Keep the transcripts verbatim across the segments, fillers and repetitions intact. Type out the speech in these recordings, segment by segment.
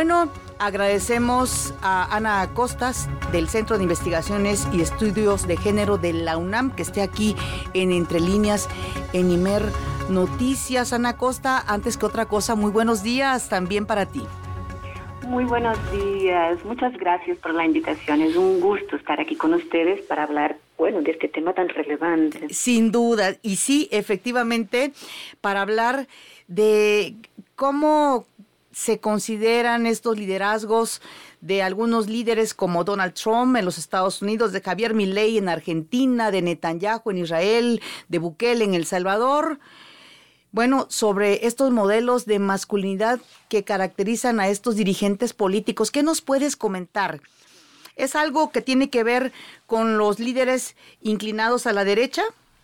Bueno, agradecemos a Ana Acostas del Centro de Investigaciones y Estudios de Género de la UNAM que esté aquí en Entre Líneas en Imer Noticias. Ana Acosta, antes que otra cosa, muy buenos días también para ti. Muy buenos días, muchas gracias por la invitación. Es un gusto estar aquí con ustedes para hablar, bueno, de este tema tan relevante. Sin duda, y sí, efectivamente, para hablar de cómo se consideran estos liderazgos de algunos líderes como Donald Trump en los Estados Unidos, de Javier Milei en Argentina, de Netanyahu en Israel, de Bukele en El Salvador. Bueno, sobre estos modelos de masculinidad que caracterizan a estos dirigentes políticos, ¿qué nos puedes comentar? ¿Es algo que tiene que ver con los líderes inclinados a la derecha?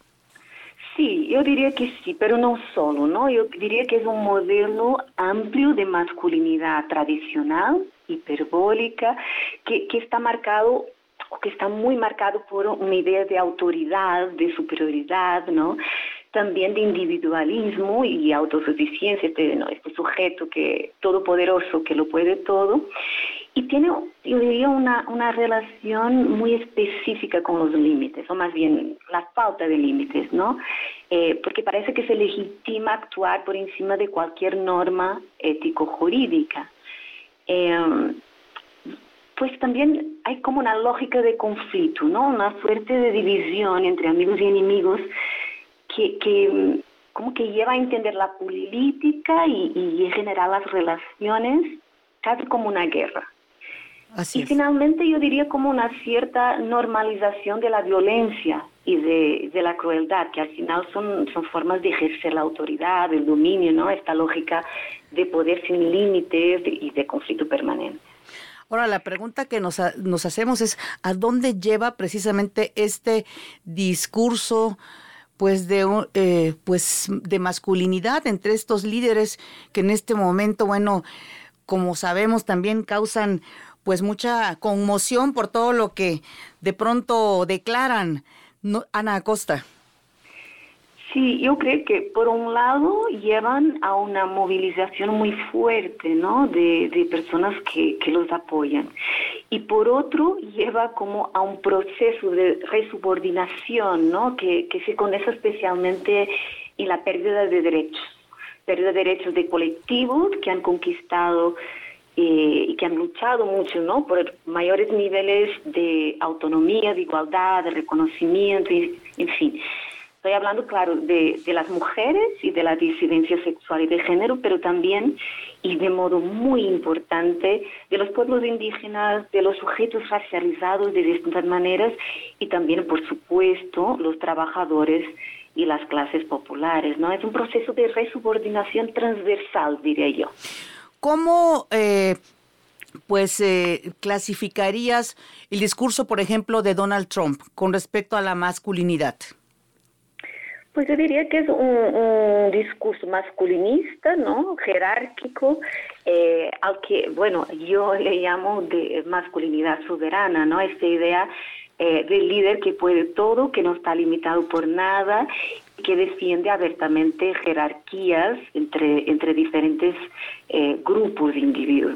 Sí, yo diría que sí, pero no solo, ¿no? Yo diría que es un modelo amplio de masculinidad tradicional, hiperbólica, que, que está marcado, o que está muy marcado por una idea de autoridad, de superioridad, ¿no? También de individualismo y autosuficiencia, este, ¿no? Este sujeto que todopoderoso, que lo puede todo, y tiene, yo diría, una, una relación muy específica con los límites, o más bien la falta de límites, ¿no? Eh, porque parece que se legitima actuar por encima de cualquier norma ético-jurídica. Eh, pues también hay como una lógica de conflicto, ¿no? Una suerte de división entre amigos y enemigos que, que como que lleva a entender la política y, y en general las relaciones casi como una guerra. Así y es. Finalmente yo diría como una cierta normalización de la violencia y de, de la crueldad, que al final son, son formas de ejercer la autoridad, el dominio, ¿no? Esta lógica de poder sin límites y de conflicto permanente. Ahora, la pregunta que nos, nos hacemos es, ¿a dónde lleva precisamente este discurso pues de, eh, pues de masculinidad entre estos líderes que en este momento, bueno, como sabemos, también causan pues mucha conmoción por todo lo que de pronto declaran? No, Ana Acosta. Sí, yo creo que por un lado llevan a una movilización muy fuerte, ¿no? De, de personas que, que los apoyan. Y por otro lleva como a un proceso de resubordinación, ¿no? Que, que se condensa especialmente en la pérdida de derechos. Pérdida de derechos de colectivos que han conquistado eh, y que han luchado mucho, ¿no? Por mayores niveles de autonomía, de igualdad, de reconocimiento, y, en fin. Estoy hablando, claro, de, de las mujeres y de la disidencia sexual y de género, pero también, y de modo muy importante, de los pueblos indígenas, de los sujetos racializados de distintas maneras y también, por supuesto, los trabajadores y las clases populares, ¿no? Es un proceso de resubordinación transversal, diría yo. ¿Cómo eh, pues eh, clasificarías el discurso, por ejemplo, de Donald Trump con respecto a la masculinidad? Pues yo diría que es un, un discurso masculinista, ¿no? Jerárquico, eh, al que, bueno, yo le llamo de masculinidad soberana, ¿no? Esta idea eh, del líder que puede todo, que no está limitado por nada, que defiende abiertamente jerarquías entre, entre diferentes eh, grupos de individuos.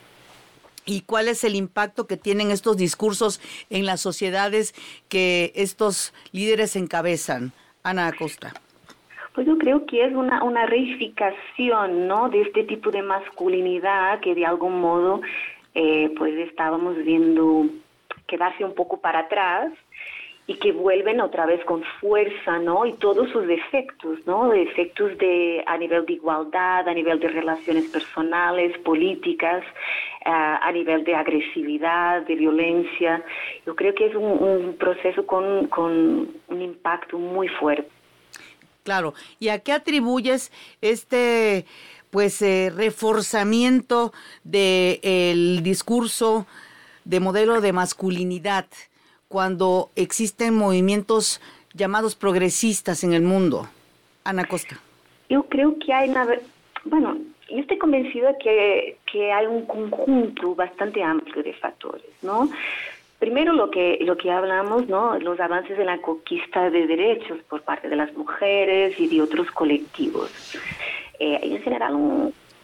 ¿Y cuál es el impacto que tienen estos discursos en las sociedades que estos líderes encabezan? Ana Acosta. Pues yo creo que es una, una reificación, ¿no? De este tipo de masculinidad que de algún modo eh, pues estábamos viendo quedarse un poco para atrás y que vuelven otra vez con fuerza, ¿no? Y todos sus efectos, ¿no? De efectos de, a nivel de igualdad, a nivel de relaciones personales, políticas, uh, a nivel de agresividad, de violencia. Yo creo que es un, un proceso con, con un impacto muy fuerte. Claro. ¿Y a qué atribuyes este, pues, eh, reforzamiento del discurso de modelo de masculinidad cuando existen movimientos llamados progresistas en el mundo? Ana Acosta. Yo creo que hay una... Bueno, yo estoy convencida que, que hay un conjunto bastante amplio de factores, ¿no? Primero lo que lo que hablamos, ¿no? Los avances en la conquista de derechos por parte de las mujeres y de otros colectivos. Eh, en general, un,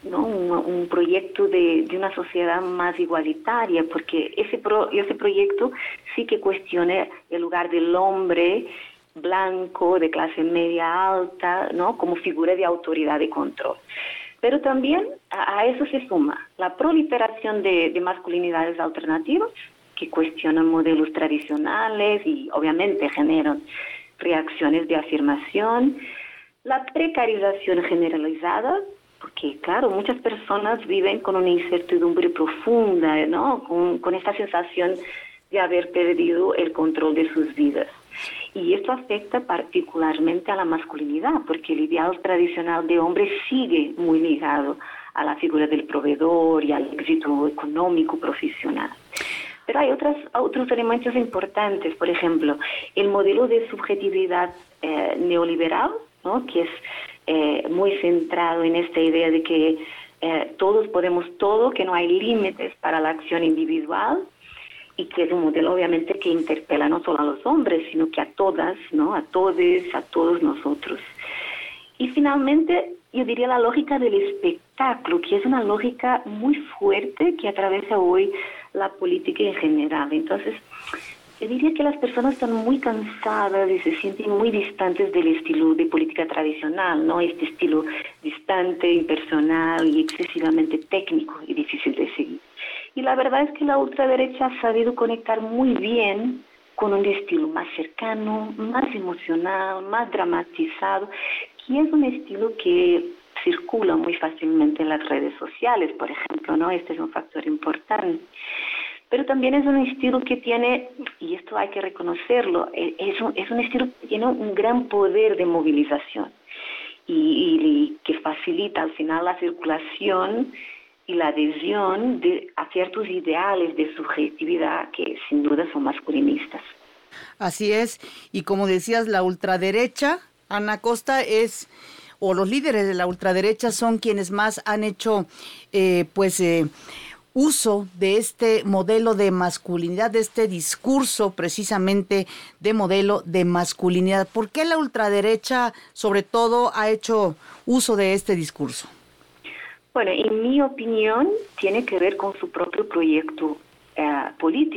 ¿no? un, un proyecto de, de una sociedad más igualitaria, porque ese, pro, ese proyecto sí que cuestiona el lugar del hombre blanco, de clase media alta, ¿no? como figura de autoridad y control. Pero también a, a eso se suma la proliferación de, de masculinidades alternativas, que cuestionan modelos tradicionales y obviamente generan reacciones de afirmación, la precarización generalizada, porque claro, muchas personas viven con una incertidumbre profunda, ¿no? Con, con esta sensación de haber perdido el control de sus vidas. Y esto afecta particularmente a la masculinidad, porque el ideal tradicional de hombre sigue muy ligado a la figura del proveedor y al éxito económico profesional. Pero hay otras, otros elementos importantes, por ejemplo, el modelo de subjetividad eh, neoliberal, ¿no? que es eh, muy centrado en esta idea de que eh, todos podemos todo, que no hay límites para la acción individual, y que es un modelo obviamente que interpela no solo a los hombres, sino que a todas, ¿no? a todos, a todos nosotros. Y finalmente, yo diría la lógica del espectáculo, que es una lógica muy fuerte que atraviesa hoy la política en general. Entonces, yo diría que las personas están muy cansadas y se sienten muy distantes del estilo de política tradicional, ¿no? Este estilo distante, impersonal y excesivamente técnico y difícil de seguir. Y la verdad es que la ultraderecha ha sabido conectar muy bien con un estilo más cercano, más emocional, más dramatizado, que es un estilo que circula muy fácilmente en las redes sociales, por ejemplo, ¿no? Este es un factor importante. Pero también es un estilo que tiene, y esto hay que reconocerlo, es un, es un estilo que tiene un gran poder de movilización y, y, y que facilita al final la circulación y la adhesión de, a ciertos ideales de subjetividad que sin duda son masculinistas. Así es, y como decías, la ultraderecha, Ana Costa, es, o los líderes de la ultraderecha son quienes más han hecho, eh, pues, eh, uso de este modelo de masculinidad, de este discurso precisamente de modelo de masculinidad. ¿Por qué la ultraderecha, sobre todo, ha hecho uso de este discurso? Bueno, en mi opinión, tiene que ver con su propio proyecto eh, político.